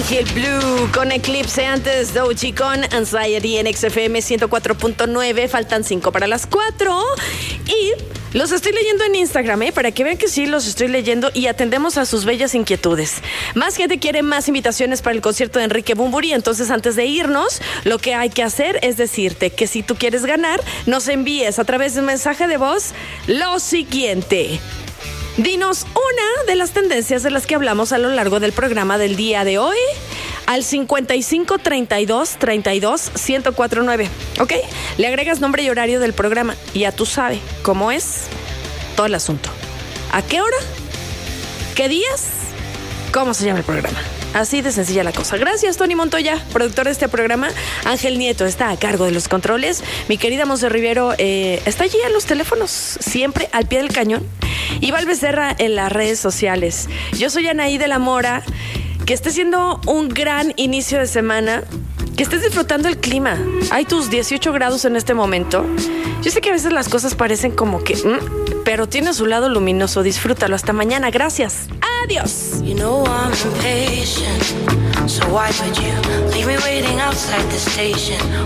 Ángel Blue con Eclipse, antes Doechii con Anxiety en XFM 104.9. Faltan 5 para las 4 y los estoy leyendo en Instagram, para que vean que sí los estoy leyendo y atendemos a sus bellas inquietudes. Más gente quiere más invitaciones para el concierto de Enrique Bunbury, entonces antes de irnos, lo que hay que hacer es decirte que si tú quieres ganar, nos envíes a través de un mensaje de voz lo siguiente. Dinos una de las tendencias de las que hablamos a lo largo del programa del día de hoy al 55 32 32 1049, ¿ok? Le agregas nombre y horario del programa y ya tú sabes cómo es todo el asunto. ¿A qué hora? ¿Qué días? ¿Cómo se llama el programa? Así de sencilla la cosa. Gracias, Tony Montoya, productor de este programa. Ángel Nieto está a cargo de los controles. Mi querida Monse Rivero está allí en los teléfonos, siempre al pie del cañón. Y Val Becerra en las redes sociales. Yo soy Anaí de la Mora. Que estés siendo un gran inicio de semana. Que estés disfrutando el clima. Hay tus 18 grados en este momento. Yo sé que a veces las cosas parecen como que... pero tiene su lado luminoso. Disfrútalo. Hasta mañana. Gracias. Adiós. You know I'm impatient, so why would you leave me waiting outside the station?